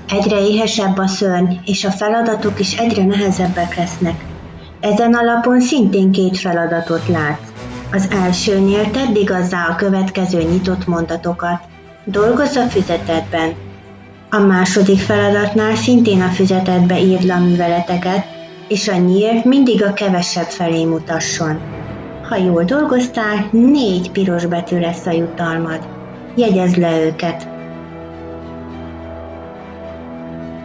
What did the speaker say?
Egyre éhesebb a szörny, és a feladatok is egyre nehezebbek lesznek. Ezen alapon szintén 2 feladatot látsz. Az elsőnél tedd igazzá a következő nyitott mondatokat. Dolgozz a füzetedben. A második feladatnál szintén a füzetedbe írd le a műveleteket, és a nyíl mindig a kevesebb felé mutasson. Ha jól dolgoztál, 4 piros betű lesz a jutalmad. Jegyezd le őket.